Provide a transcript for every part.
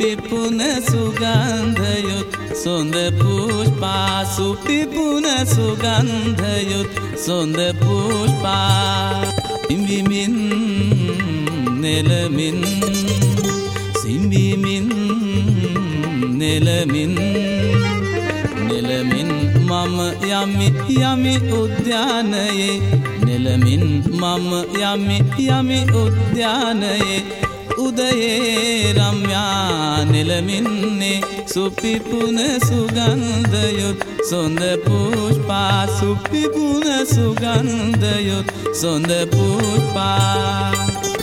සුපිපුන සුගන්ධයුත් සොඳ පුෂ්පා සුපිපුන සුගන්ධයුත් සොඳ පුෂ්පා සිඹිමින් නෙලමින් සිඹිමින් නෙලමින් නෙලමින් මම යමි යමි උද්‍යානයේ නෙලමින් මම යමි යමි උද්‍යානයේ උදයේ රම්‍යා නෙලමින්නේ සුපිපුන සුගන්ධයුත් සොඳ පුෂ්පා සුපිපුන සුගන්ධයුත් සොඳ පුෂ්පා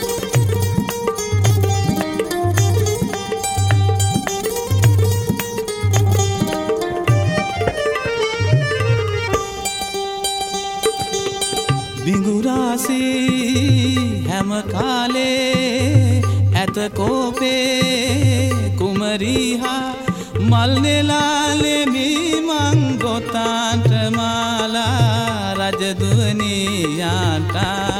බිඟුරාසී හැම කාලේ ඇත කෝපේ කුමරිහා මල් නෙලාලෙමි මං ගොතාන්ට මාලා රජදුවනියාට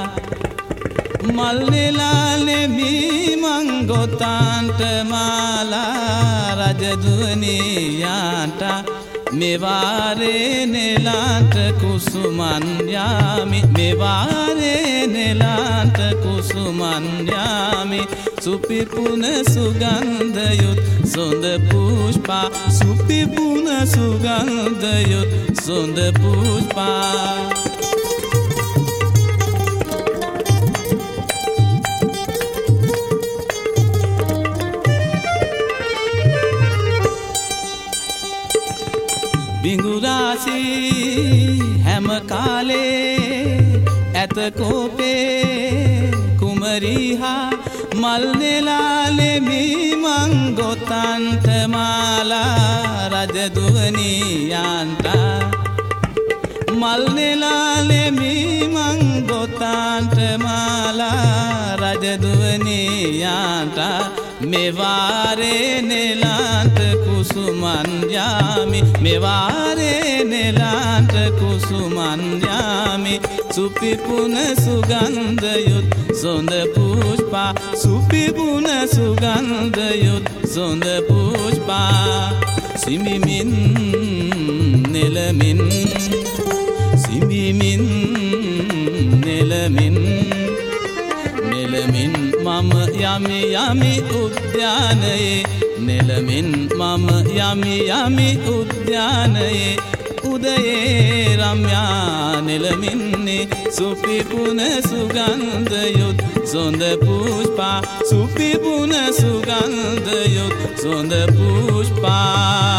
මල් නෙලාලෙමි මං ගොතාන්ට මාලා රජදුවනියාට මෙවාරේ නෙලාන්ට කුසුමන් යාමි මෙවාරේ නෙලාන්ට කුසුමන් යාමි සුපිපුන සුගන්ධයුත් සොඳ පුෂ්පා සුපිපුන සුගන්ධයුත් සොඳ පුෂ්පා බිඟුරාසී හැම කාලේ ඇත කෝපේ කුමරිහා මල් නෙලාලෙමි මං ගොතන්ට මාලා රජදුවනියන්ට මල් නෙලාලෙමි මං ගොතන්ට මාලා රජදුවනියන්ට මෙවාරේ නෙලාන්ට කුසුමන් යාමි මෙවාරේ නෙලාන්ට කුසුමන් යාමි සුපිපුන සුගන්ධයුත් සොඳ පුෂ්පා සුපිපුන සුගන්ධයුත් සොඳ පුෂ්පා සිඹිමින් නෙලමින් සිඹිමින් නෙලමින් නෙලමින් මම යමි යමි උද්‍යානයේ නෙලමින් මම යමි යමි උද්‍යානයේ උදයේ රම්‍යා නෙලමින්නේ සුපිපුන සුගන්ධයුත් සොඳ පුෂ්පා සුපිපුන සුගන්ධයුත් සොඳ පුෂ්පා